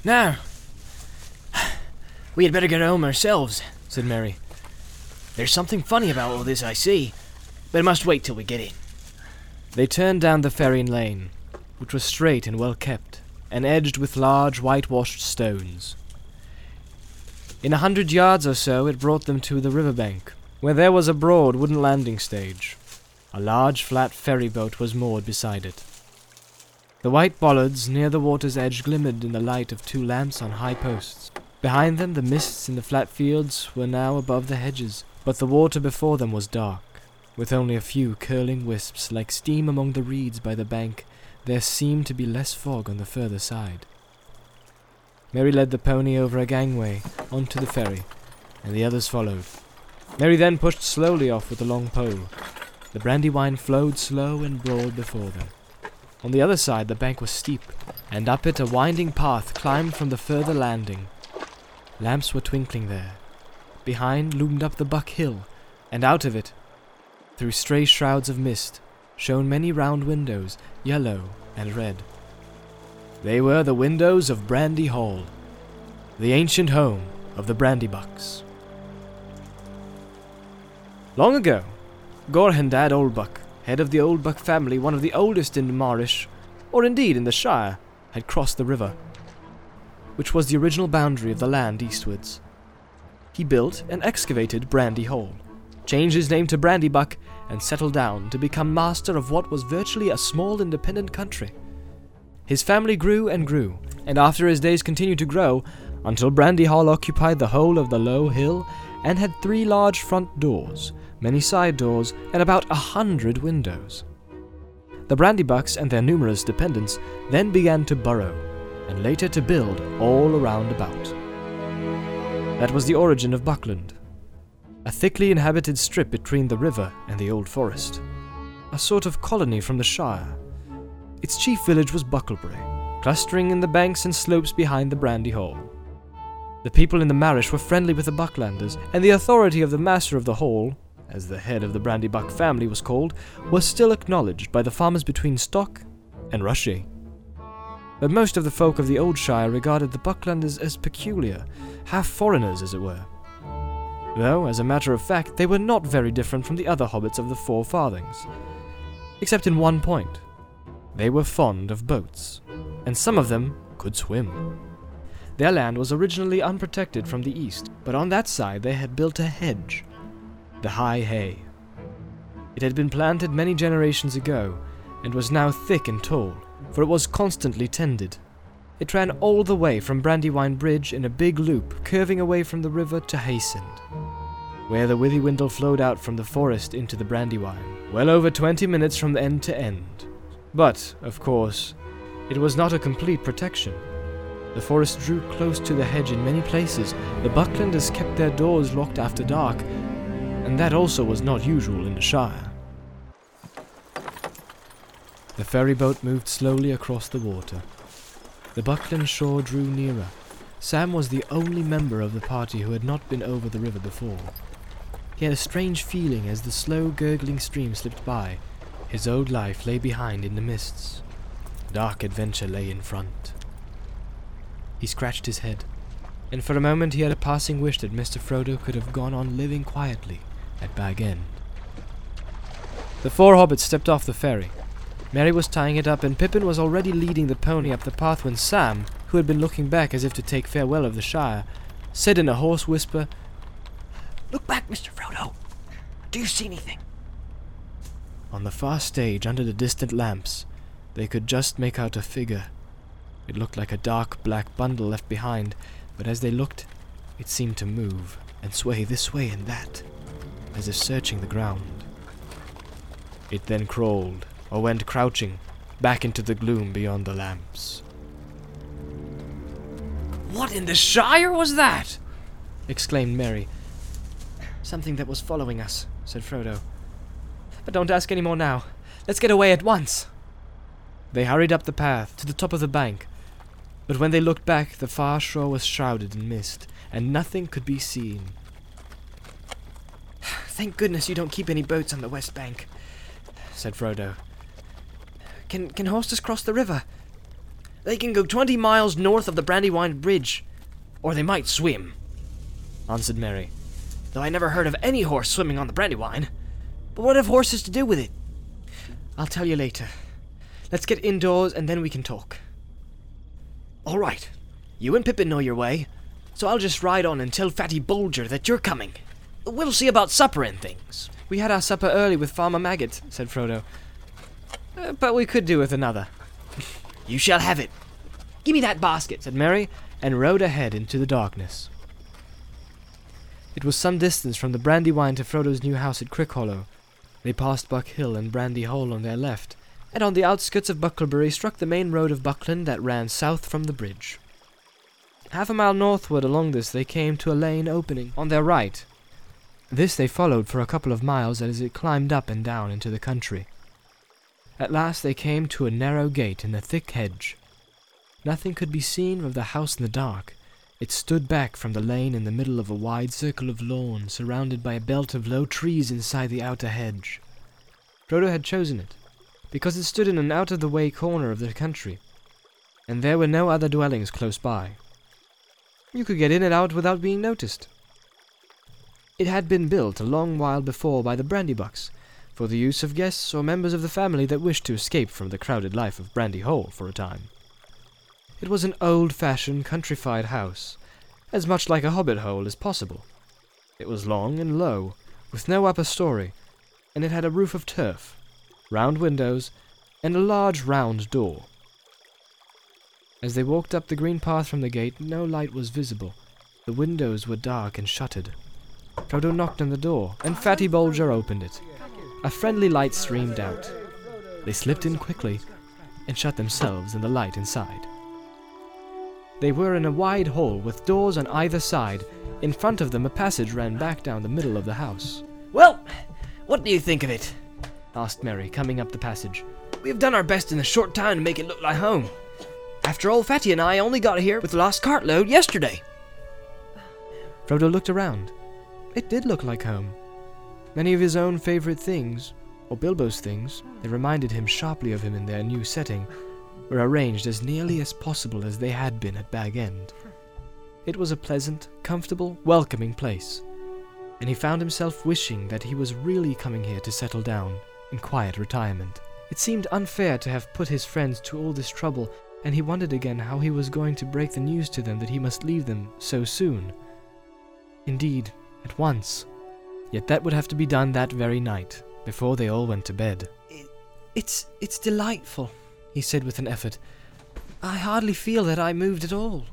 Now, we had better get home ourselves, said Mary. There's something funny about all this, I see, but it must wait till we get in. They turned down the ferry lane, which was straight and well kept, and edged with large whitewashed stones. In 100 yards or so it brought them to the riverbank, where there was a broad wooden landing stage. A large flat ferry boat was moored beside it. The white bollards near the water's edge glimmered in the light of 2 lamps on high posts. Behind them the mists in the flat fields were now above the hedges, but the water before them was dark. With only a few curling wisps like steam among the reeds by the bank, there seemed to be less fog on the further side. Mary led the pony over a gangway onto the ferry, and the others followed. Mary then pushed slowly off with the long pole. The Brandywine flowed slow and broad before them. On the other side the bank was steep, and up it a winding path climbed from the further landing. Lamps were twinkling there. Behind loomed up the Buck Hill, and out of it, through stray shrouds of mist, shone many round windows, yellow and red. They were the windows of Brandy Hall, the ancient home of the Brandybucks. Long ago, Gorhendad Oldbuck, head of the Oldbuck family, one of the oldest in Marish, or indeed in the Shire, had crossed the river, which was the original boundary of the land eastwards. He built and excavated Brandy Hall, changed his name to Brandybuck, and settled down to become master of what was virtually a small independent country. His family grew and grew, and after his days continued to grow, until Brandy Hall occupied the whole of the low hill and had 3 large front doors, many side doors, and about 100 windows. The Brandybucks and their numerous dependents then began to burrow, and later to build all around about. That was the origin of Buckland, a thickly inhabited strip between the river and the old forest, a sort of colony from the Shire. Its chief village was Bucklebury, clustering in the banks and slopes behind the Brandy Hall. The people in the Marish were friendly with the Bucklanders, and the authority of the master of the hall, as the head of the Brandybuck family was called, was still acknowledged by the farmers between Stock and Rushy. But most of the folk of the old Shire regarded the Bucklanders as peculiar, half foreigners as it were. Though, as a matter of fact, they were not very different from the other hobbits of the Four Farthings, except in one point. They were fond of boats, and some of them could swim. Their land was originally unprotected from the east, but on that side they had built a hedge, the High Hay. It had been planted many generations ago, and was now thick and tall, for it was constantly tended. It ran all the way from Brandywine Bridge in a big loop, curving away from the river to Haysend, where the Withywindle flowed out from the forest into the Brandywine, well over 20 minutes from end to end. But, of course, it was not a complete protection. The forest drew close to the hedge in many places. The Bucklanders kept their doors locked after dark, and that also was not usual in the Shire. The ferry boat moved slowly across the water. The Buckland shore drew nearer. Sam was the only member of the party who had not been over the river before. He had a strange feeling as the slow, gurgling stream slipped by. His old life lay behind in the mists. Dark adventure lay in front. He scratched his head, and for a moment he had a passing wish that Mr. Frodo could have gone on living quietly at Bag End. The 4 hobbits stepped off the ferry. Mary was tying it up, and Pippin was already leading the pony up the path when Sam, who had been looking back as if to take farewell of the Shire, said in a hoarse whisper, "Look back, Mr. Frodo. Do you see anything?" On the far stage, under the distant lamps, they could just make out a figure. It looked like a dark black bundle left behind, but as they looked, it seemed to move and sway this way and that, as if searching the ground. It then crawled, or went crouching, back into the gloom beyond the lamps. "What in the Shire was that?" exclaimed Mary. "Something that was following us," said Frodo. "But don't ask any more now. Let's get away at once." They hurried up the path to the top of the bank, but when they looked back, the far shore was shrouded in mist, and nothing could be seen. "Thank goodness you don't keep any boats on the west bank," said Frodo. Can Horses cross the river?" They can go 20 miles north of the Brandywine Bridge, or they might swim," answered Merry. "Though I never heard of any horse swimming on the Brandywine. But what have horses to do with it?" "I'll tell you later. Let's get indoors and then we can talk." "All right. You and Pippin know your way, so I'll just ride on and tell Fatty Bulger that you're coming. We'll see about supper and things." "We had our supper early with Farmer Maggot," said Frodo. "But we could do with another." "You shall have it. Give me that basket," said Merry, and rode ahead into the darkness. It was some distance from the Brandywine to Frodo's new house at Crickhollow. They passed Buck Hill and Brandy Hole on their left, and on the outskirts of Bucklebury struck the main road of Buckland that ran south from the bridge. Half a mile northward along this they came to a lane opening on their right. This they followed for a couple of miles as it climbed up and down into the country. At last they came to a narrow gate in a thick hedge. Nothing could be seen of the house in the dark. It stood back from the lane in the middle of a wide circle of lawn, surrounded by a belt of low trees inside the outer hedge. Frodo had chosen it, because it stood in an out-of-the-way corner of the country, and there were no other dwellings close by. You could get in and out without being noticed. It had been built a long while before by the Brandybucks, for the use of guests or members of the family that wished to escape from the crowded life of Brandy Hole for a time. It was an old-fashioned, countrified house, as much like a hobbit hole as possible. It was long and low, with no upper story, and it had a roof of turf, round windows, and a large round door. As they walked up the green path from the gate, no light was visible. The windows were dark and shuttered. Frodo knocked on the door, and Fatty Bulger opened it. A friendly light streamed out. They slipped in quickly, and shut themselves in the light inside. They were in a wide hall with doors on either side. In front of them a passage ran back down the middle of the house. "Well, what do you think of it?" asked Merry, coming up the passage. "We have done our best in a short time to make it look like home. After all, Fatty and I only got here with the last cartload yesterday." Frodo looked around. It did look like home. Many of his own favorite things, or Bilbo's things, that reminded him sharply of him in their new setting, were arranged as nearly as possible as they had been at Bag End. It was a pleasant, comfortable, welcoming place, and he found himself wishing that he was really coming here to settle down in quiet retirement. It seemed unfair to have put his friends to all this trouble, and he wondered again how he was going to break the news to them that he must leave them so soon. Indeed, at once. Yet that would have to be done that very night, before they all went to bed. It's delightful," he said with an effort. "I hardly feel that I moved at all."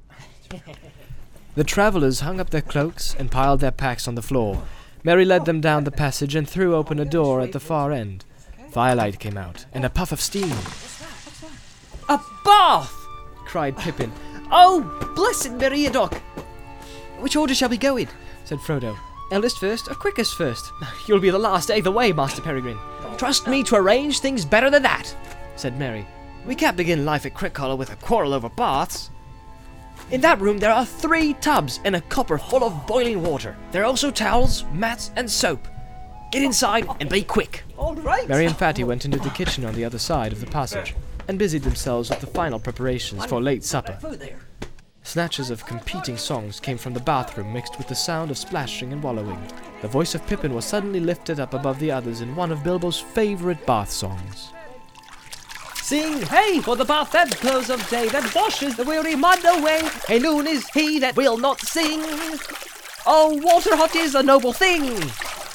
The travellers hung up their cloaks and piled their packs on the floor. Merry led them down the passage and threw open a door at the far end. Firelight came out, and a puff of steam. "A bath!" cried Pippin. "Oh, blessed Meriadoc!" "Which order shall we go in?" said Frodo. "Eldest first or quickest first?" "You'll be the last either way, Master Peregrine." "Trust me to arrange things better than that," said Merry. "We can't begin life at Crickhollow with a quarrel over baths. In that room there are 3 tubs and a copper full of boiling water. There are also towels, mats, and soap. Get inside and be quick." All right. Merry and Fatty went into the kitchen on the other side of the passage and busied themselves with the final preparations for late supper. Snatches of competing songs came from the bathroom mixed with the sound of splashing and wallowing. The voice of Pippin was suddenly lifted up above the others in one of Bilbo's favorite bath songs. "Sing hey for the bath at close of day that washes the weary mud away. Hey loon is he that will not sing. Oh, water hot is a noble thing.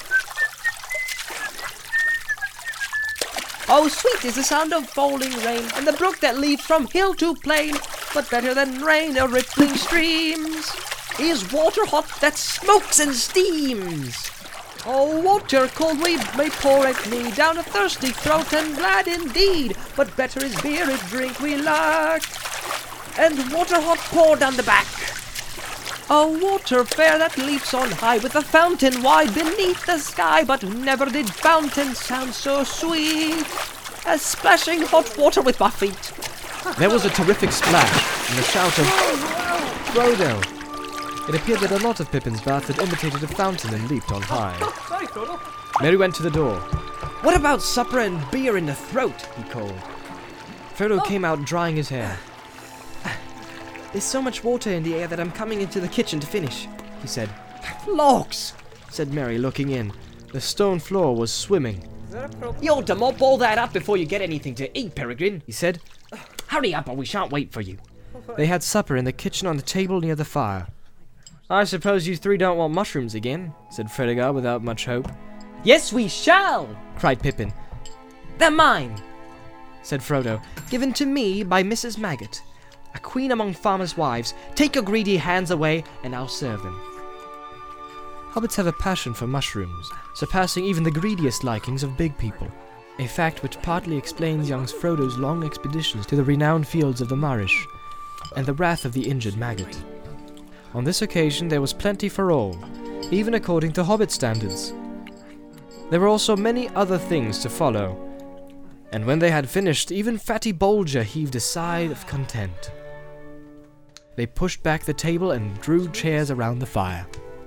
Oh, sweet is the sound of falling rain, and the brook that leaps from hill to plain. But better than rain or rippling streams is water hot that smokes and steams. Oh, water cold we may pour at me down a thirsty throat and glad indeed. But better is beer, if drink we lack, and water hot poured down the back. Oh, water fair that leaps on high with a fountain wide beneath the sky. But never did fountain sound so sweet as splashing hot water with my feet." There was a terrific splash and a shout of "Frodo!" It appeared that a lot of Pippin's baths had imitated a fountain and leaped on high. Sorry, Frodo. Merry went to the door. "What about supper and beer in the throat?" he called. Frodo came out drying his hair. "There's so much water in the air that I'm coming into the kitchen to finish," he said. Logs! Said Merry, looking in. The stone floor was swimming. You ought to mop all that up before you get anything to eat, Peregrine, he said. Hurry up or we shan't wait for you. They had supper in the kitchen on the table near the fire. "I suppose you three don't want mushrooms again," said Fredegar without much hope. Yes, we shall, Cried Pippin. "They're mine," Said Frodo. "Given to me by Mrs. Maggot, a queen among farmers' wives. Take your greedy hands away, and I'll serve them." Hobbits have a passion for mushrooms, surpassing even the greediest likings of big people, a fact which partly explains young Frodo's long expeditions to the renowned fields of the Marish, and the wrath of the injured Maggot. On this occasion there was plenty for all, even according to Hobbit standards. There were also many other things to follow, and when they had finished, even Fatty Bolger heaved a sigh of content. They pushed back the table and drew chairs around the fire.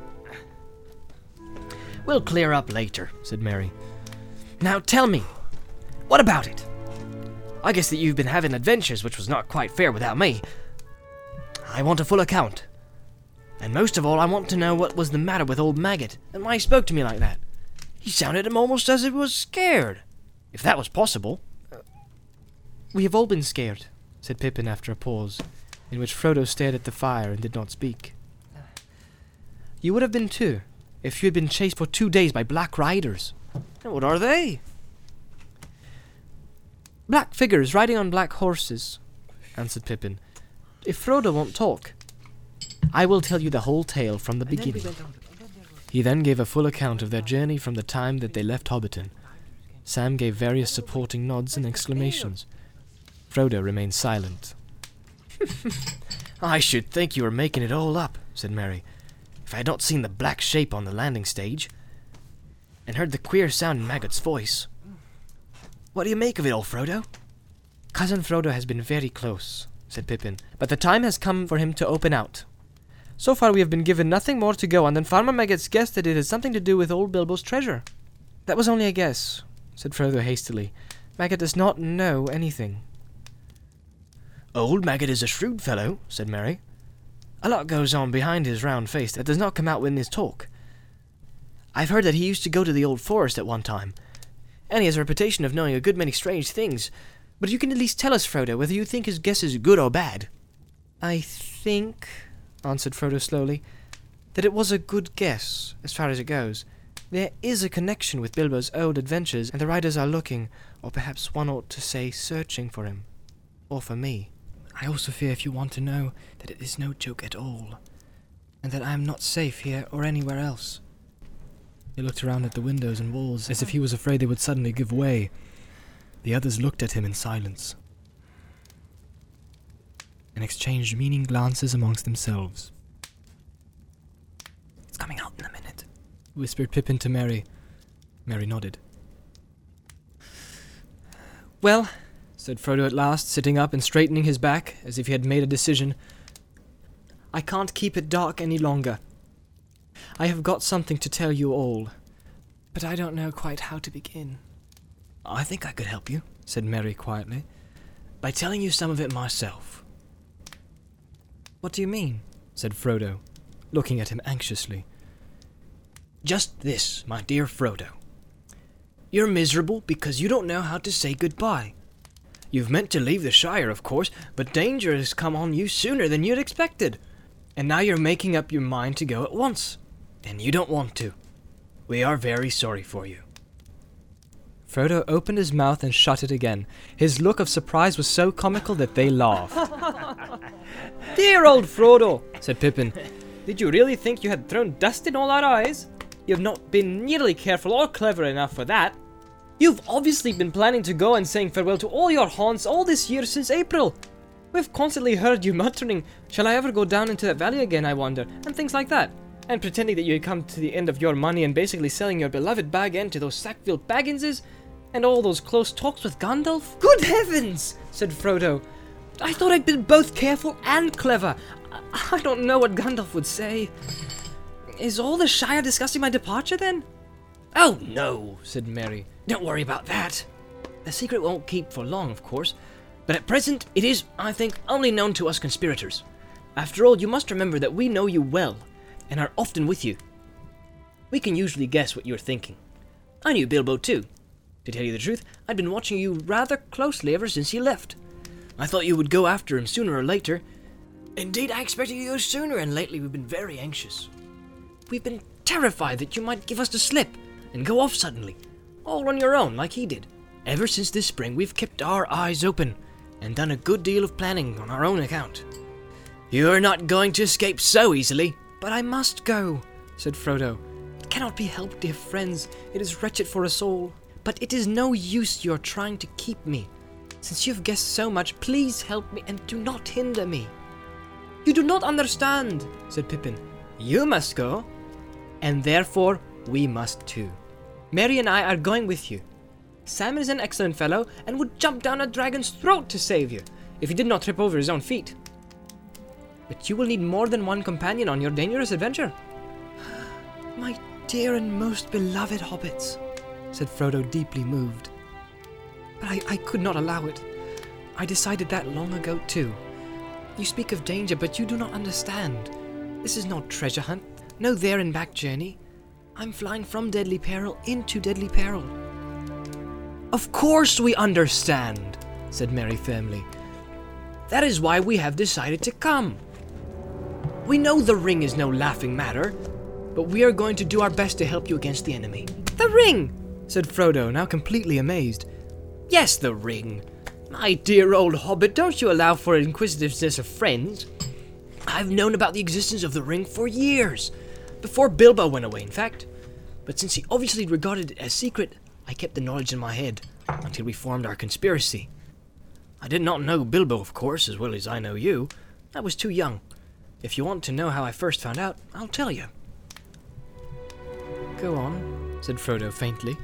"We'll clear up later," said Merry. "Now tell me, what about it? I guess that you've been having adventures, which was not quite fair without me. I want a full account. And most of all, I want to know what was the matter with old Maggot, and why he spoke to me like that. He sounded almost as if he was scared, if that was possible." "We have all been scared," said Pippin after a pause, in which Frodo stared at the fire and did not speak. "You would have been too, if you had been chased for 2 days by black riders." And what are they? "Black figures riding on black horses," answered Pippin. "If Frodo won't talk, I will tell you the whole tale from the beginning." He then gave a full account of their journey from the time that they left Hobbiton. Sam gave various supporting nods and exclamations. Frodo remained silent. "I should think you were making it all up," said Merry, "if I had not seen the black shape on the landing stage, and heard the queer sound in Maggot's voice. What do you make of it all, Frodo?" "Cousin Frodo has been very close," said Pippin, "but the time has come for him to open out. So far we have been given nothing more to go on than Farmer Maggot's guess that it has something to do with old Bilbo's treasure." "That was only a guess," said Frodo hastily. "Maggot does not know anything." "Old Maggot is a shrewd fellow," said Merry. "A lot goes on behind his round face that does not come out in his talk. I've heard that he used to go to the old forest at one time, and he has a reputation of knowing a good many strange things. But you can at least tell us, Frodo, whether you think his guess is good or bad." "I think," answered Frodo slowly, "that it was a good guess, as far as it goes. There is a connection with Bilbo's old adventures, and the riders are looking, or perhaps one ought to say searching for him, or for me. I also fear, if you want to know, that it is no joke at all, and that I am not safe here or anywhere else." He looked around at the windows and walls, as if he was afraid they would suddenly give way. The others looked at him in silence, and exchanged meaning glances amongst themselves. "It's coming out in a minute," whispered Pippin to Merry. Merry nodded. "Well," said Frodo at last, sitting up and straightening his back, as if he had made a decision, "I can't keep it dark any longer. I have got something to tell you all, but I don't know quite how to begin." "I think I could help you," said Merry quietly, "by telling you some of it myself." "What do you mean?" said Frodo, looking at him anxiously. "Just this, my dear Frodo. You're miserable because you don't know how to say goodbye. You've meant to leave the Shire, of course, but danger has come on you sooner than you'd expected. And now you're making up your mind to go at once, and you don't want to. We are very sorry for you." Frodo opened his mouth and shut it again. His look of surprise was so comical that they laughed. "Dear old Frodo," said Pippin, "did you really think you had thrown dust in all our eyes? You have not been nearly careful or clever enough for that. You've obviously been planning to go and saying farewell to all your haunts all this year since April. We've constantly heard you muttering, 'Shall I ever go down into that valley again, I wonder?' and things like that, and pretending that you had come to the end of your money and basically selling your beloved Bag End to those Sackville Bagginses, and all those close talks with Gandalf." "Good heavens!" said Frodo. "I thought I'd been both careful and clever. I don't know what Gandalf would say. Is all the Shire discussing my departure, then?" "Oh, no," said Merry. "Don't worry about that. The secret won't keep for long, of course. But at present, it is, I think, only known to us conspirators. After all, you must remember that we know you well, and are often with you. We can usually guess what you're thinking. I knew Bilbo too. To tell you the truth, I'd been watching you rather closely ever since you left. I thought you would go after him sooner or later. Indeed, I expected you to go sooner, and lately we've been very anxious. We've been terrified that you might give us the slip and go off suddenly, all on your own like he did. Ever since this spring, we've kept our eyes open and done a good deal of planning on our own account. You're not going to escape so easily. But I must go, said Frodo. It cannot be helped, dear friends. It is wretched for us all. But it is no use your trying to keep me. Since you've guessed so much, please help me and do not hinder me. You do not understand, said Pippin. You must go, and therefore we must too. Merry and I are going with you. Sam is an excellent fellow and would jump down a dragon's throat to save you, if he did not trip over his own feet. But you will need more than one companion on your dangerous adventure. My dear and most beloved hobbits, said Frodo, deeply moved. But I could not allow it. I decided that long ago too. You speak of danger, but you do not understand. This is not treasure hunt, no there and back journey. I'm flying from deadly peril into deadly peril. Of course we understand, said Merry firmly. That is why we have decided to come. We know the ring is no laughing matter, but we are going to do our best to help you against the enemy. The ring, said Frodo, now completely amazed. Yes, the ring. My dear old hobbit, don't you allow for inquisitiveness of friends. I've known about the existence of the ring for years, before Bilbo went away, in fact. But since he obviously regarded it as secret, I kept the knowledge in my head until we formed our conspiracy. I did not know Bilbo, of course, as well as I know you. I was too young. If you want to know how I first found out, I'll tell you. Go on, said Frodo faintly.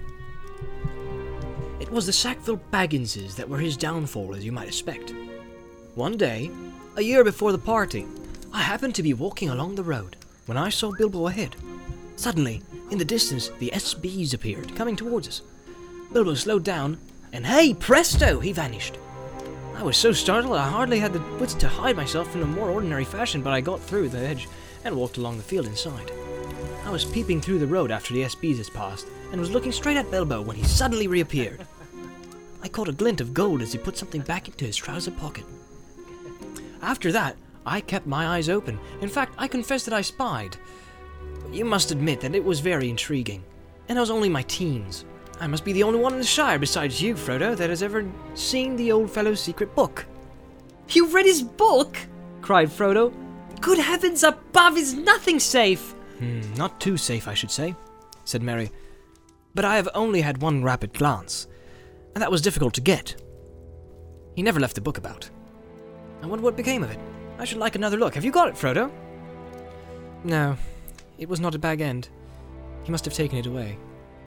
It was the Sackville Bagginses that were his downfall, as you might expect. One day, a year before the party, I happened to be walking along the road when I saw Bilbo ahead. Suddenly, in the distance, the SBs appeared, coming towards us. Bilbo slowed down, and hey, presto, he vanished. I was so startled I hardly had the wits to hide myself in a more ordinary fashion, but I got through the hedge and walked along the field inside. I was peeping through the road after the SBs had passed, and was looking straight at Bilbo when he suddenly reappeared. I caught a glint of gold as he put something back into his trouser pocket. After that, I kept my eyes open. In fact, I confess that I spied. You must admit that it was very intriguing, and I was only my teens. I must be the only one in the Shire besides you, Frodo, that has ever seen the old fellow's secret book. You've read his book? Cried Frodo. Good heavens above, is nothing safe? Not too safe, I should say, said Merry. But I have only had one rapid glance, and that was difficult to get. He never left the book about. I wonder what became of it. I should like another look. Have you got it, Frodo? No, it was not at Bag End. He must have taken it away.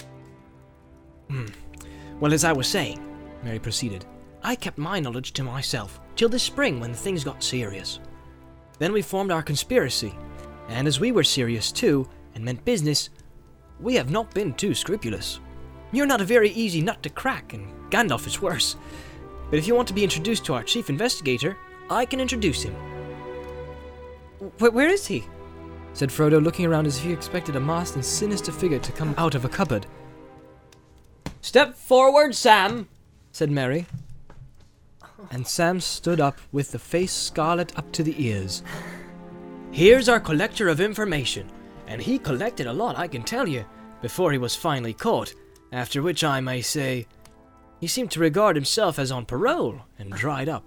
Well, as I was saying, Merry proceeded, I kept my knowledge to myself till this spring when things got serious. Then we formed our conspiracy, and as we were serious too, and meant business, we have not been too scrupulous. You're not a very easy nut to crack, and Gandalf is worse. But if you want to be introduced to our chief investigator, I can introduce him. Where is he? Said Frodo, looking around as if he expected a masked and sinister figure to come out of a cupboard. Step forward, Sam, said Merry. And Sam stood up with the face scarlet up to the ears. Here's our collector of information, and he collected a lot, I can tell you, before he was finally caught, after which I may say, he seemed to regard himself as on parole, and dried up.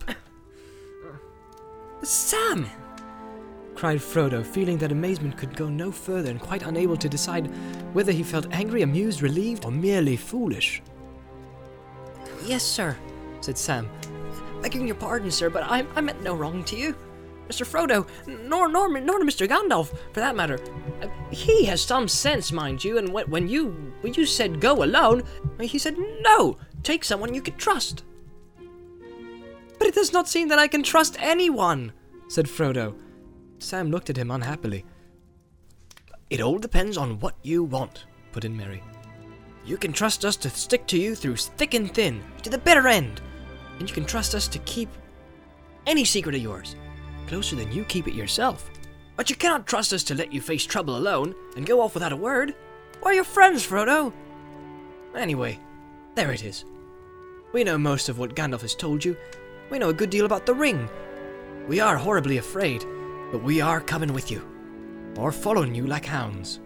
Sam! Cried Frodo, feeling that amazement could go no further and quite unable to decide whether he felt angry, amused, relieved, or merely foolish. Yes, sir, said Sam. Begging your pardon, sir, but I meant no wrong to you. Mr. Frodo, nor to Mr. Gandalf, for that matter. He has some sense, mind you, and when you said go alone, he said no, take someone you can trust. But it does not seem that I can trust anyone, said Frodo. Sam looked at him unhappily. It all depends on what you want, put in Merry. You can trust us to stick to you through thick and thin, to the bitter end. and you can trust us to keep any secret of yours closer than you keep it yourself. But you cannot trust us to let you face trouble alone and go off without a word. We're your friends, Frodo. Anyway, there it is. We know most of what Gandalf has told you. We know a good deal about the ring. We are horribly afraid, but we are coming with you, or following you like hounds.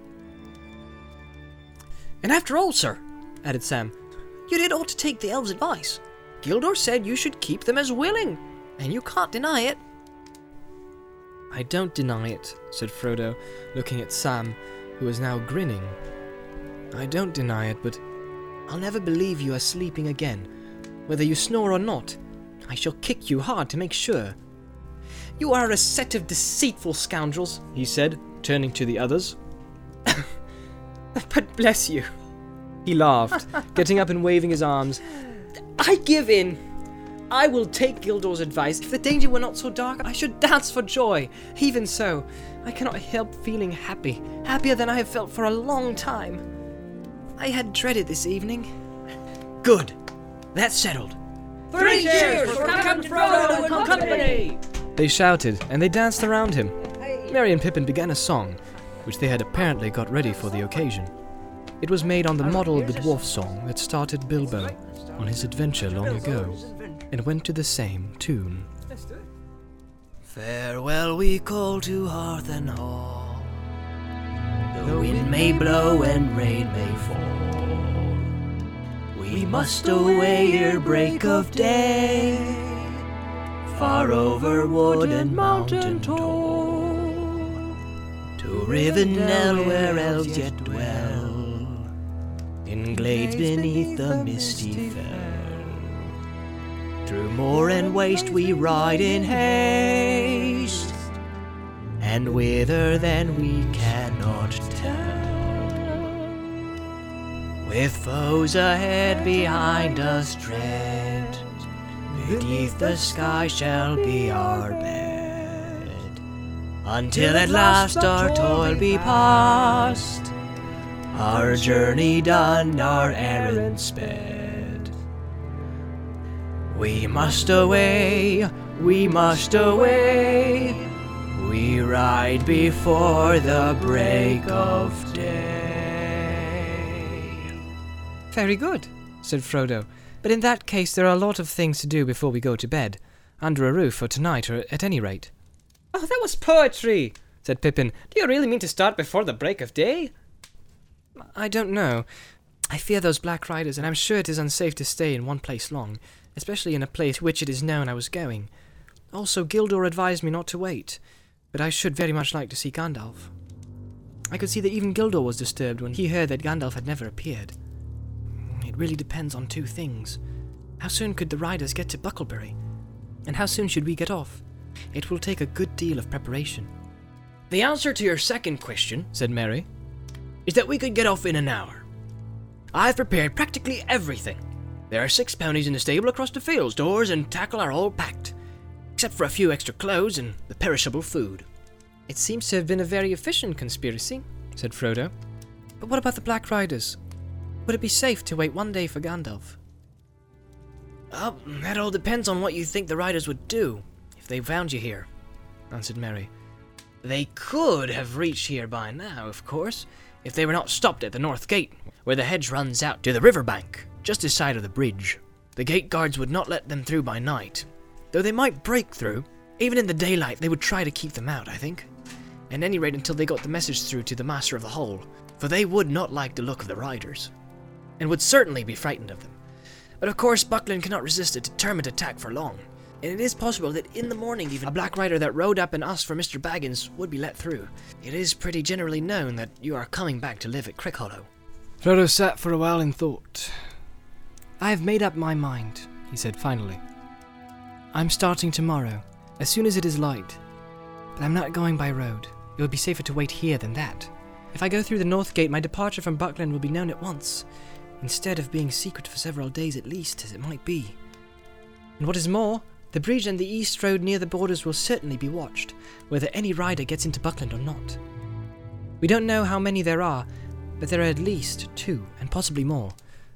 And after all, sir, added Sam, you did ought to take the elves' advice. Gildor said you should keep them as willing, and you can't deny it. I don't deny it, said Frodo, looking at Sam, who was now grinning. I don't deny it, but I'll never believe you are sleeping again. Whether you snore or not, I shall kick you hard to make sure. You are a set of deceitful scoundrels, he said, turning to the others. But bless you. He laughed, getting up and waving his arms. I give in. I will take Gildor's advice. If the danger were not so dark, I should dance for joy. Even so, I cannot help feeling happy, happier than I have felt for a long time. I had dreaded this evening. Good. That's settled. 3 cheers for Captain Frodo and company! They shouted, and they danced around him. Merry and Pippin began a song, which they had apparently got ready for the occasion. It was made on the model of the dwarf song that started Bilbo on his adventure long ago, and went to the same tune. Farewell we call to hearth and hall. The wind may blow and rain may fall. We must away ere break of day, far over wood and mountain tall, to Rivendell where elves yet dwell, in glades beneath the misty fell. Through moor and waste we ride in haste, and whither then we cannot tell. With foes ahead, behind us tread, beneath the sky shall be our bed, until at last our toil be past, our journey done, our errand sped. We must away, we must away, we ride before the break of day. Very good, said Frodo, but in that case there are a lot of things to do before we go to bed, under a roof for tonight, or at any rate. Oh, that was poetry, said Pippin. Do you really mean to start before the break of day? I don't know. I fear those Black Riders, and I'm sure it is unsafe to stay in one place long, especially in a place to which it is known I was going. Also, Gildor advised me not to wait, but I should very much like to see Gandalf. I could see that even Gildor was disturbed when he heard that Gandalf had never appeared. It really depends on 2 things. How soon could the riders get to Bucklebury? And how soon should we get off? It will take a good deal of preparation. The answer to your second question, said Merry, is that we could get off in an hour. I've prepared practically everything. There are 6 ponies in the stable across the fields. Doors and tackle are all packed, except for a few extra clothes and the perishable food. It seems to have been a very efficient conspiracy, said Frodo. But what about the Black Riders? Would it be safe to wait 1 day for Gandalf? That all depends on what you think the riders would do if they found you here, answered Merry. They could have reached here by now, of course, if they were not stopped at the North Gate, where the hedge runs out to the river bank, just this side of the bridge. The gate guards would not let them through by night, though they might break through. Even in the daylight, they would try to keep them out, I think. At any rate, until they got the message through to the Master of the Hole, for they would not like the look of the riders, and would certainly be frightened of them. But of course, Buckland cannot resist a determined attack for long, and it is possible that in the morning even a Black Rider that rode up and asked for Mr. Baggins would be let through. It is pretty generally known that you are coming back to live at Crickhollow. Frodo sat for a while in thought. I have made up my mind, he said finally. I'm starting tomorrow, as soon as it is light. But I'm not going by road. It would be safer to wait here than that. If I go through the North Gate, my departure from Buckland will be known at once, instead of being secret for several days at least, as it might be. And what is more, the bridge and the east road near the borders will certainly be watched, whether any rider gets into Buckland or not. We don't know how many there are, but there are at least 2, and possibly more.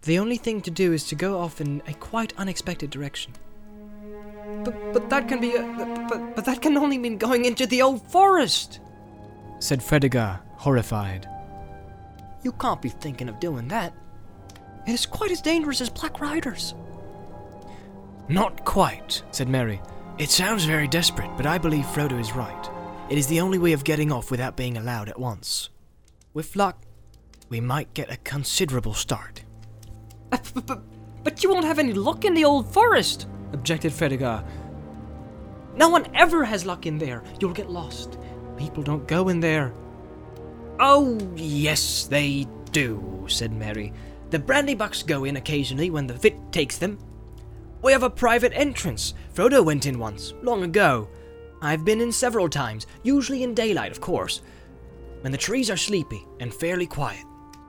The only thing to do is to go off in a quite unexpected direction. But that can be but that can only mean going into the old forest, said Fredegar, horrified. You can't be thinking of doing that. It is quite as dangerous as Black Riders. Not quite, said Merry. It sounds very desperate, but I believe Frodo is right. It is the only way of getting off without being allowed at once. With luck, we might get a considerable start. But you won't have any luck in the old forest, objected Fredegar. No one ever has luck in there. You'll get lost. People don't go in there. Oh, yes, they do, said Merry. The Brandybucks go in occasionally when the fit takes them. We have a private entrance. Frodo went in once, long ago. I've been in several times, usually in daylight, of course, when the trees are sleepy and fairly quiet.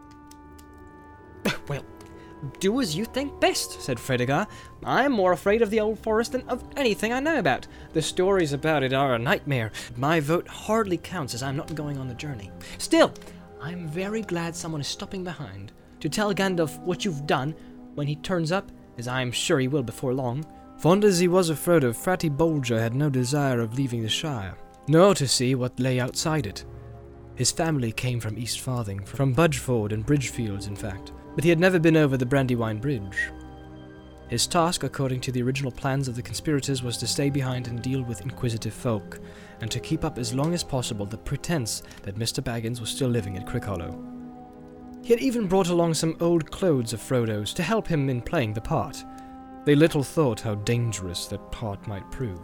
Well, do as you think best, said Fredegar. I'm more afraid of the old forest than of anything I know about. The stories about it are a nightmare. My vote hardly counts as I'm not going on the journey. Still, I'm very glad someone is stopping behind to tell Gandalf what you've done when he turns up, as I am sure he will before long. Fond as he was of Frodo, Fatty Bolger had no desire of leaving the Shire, nor to see what lay outside it. His family came from East Farthing, from Budgeford and Bridgefields, in fact, but he had never been over the Brandywine Bridge. His task, according to the original plans of the conspirators, was to stay behind and deal with inquisitive folk, and to keep up as long as possible the pretense that Mr. Baggins was still living at Crickhollow. He had even brought along some old clothes of Frodo's to help him in playing the part. They little thought how dangerous that part might prove.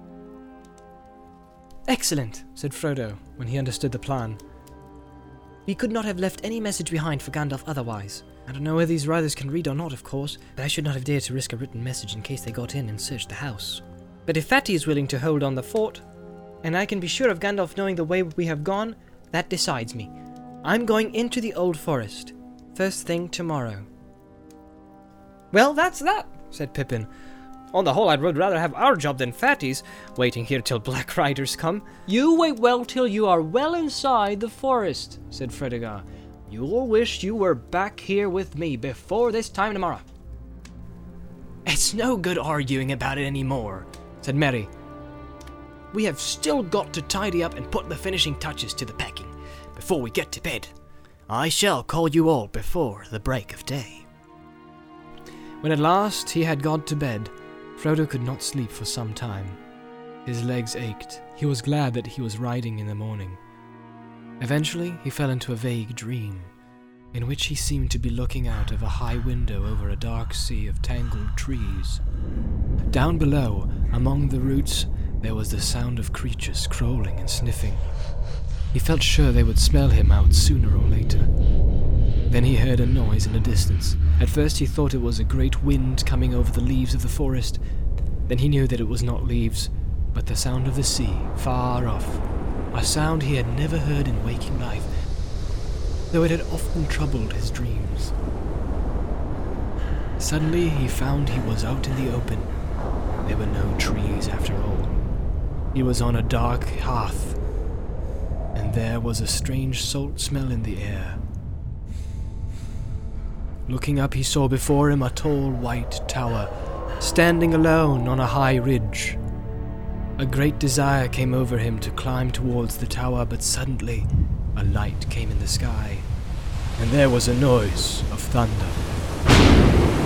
Excellent, said Frodo, when he understood the plan. We could not have left any message behind for Gandalf otherwise. I don't know whether these riders can read or not, of course, but I should not have dared to risk a written message in case they got in and searched the house. But if Fatty is willing to hold on the fort, and I can be sure of Gandalf knowing the way we have gone, that decides me. I'm going into the old forest, first thing tomorrow. Well, that's that, said Pippin. On the whole, I would rather have our job than Fatty's, waiting here till Black Riders come. You wait well till you are well inside the forest, said Fredegar. You'll wish you were back here with me before this time tomorrow. It's no good arguing about it anymore, said Merry. We have still got to tidy up and put the finishing touches to the packing before we get to bed. I shall call you all before the break of day. When at last he had gone to bed, Frodo could not sleep for some time. His legs ached. He was glad that he was riding in the morning. Eventually, he fell into a vague dream, in which he seemed to be looking out of a high window over a dark sea of tangled trees. Down below, among the roots, there was the sound of creatures crawling and sniffing. He felt sure they would smell him out sooner or later. Then he heard a noise in the distance. At first he thought it was a great wind coming over the leaves of the forest. Then he knew that it was not leaves, but the sound of the sea, far off. A sound he had never heard in waking life, though it had often troubled his dreams. Suddenly he found he was out in the open. There were no trees after all. He was on a dark hearth, and there was a strange salt smell in the air. Looking up, he saw before him a tall white tower, standing alone on a high ridge. A great desire came over him to climb towards the tower, but suddenly a light came in the sky, and there was a noise of thunder.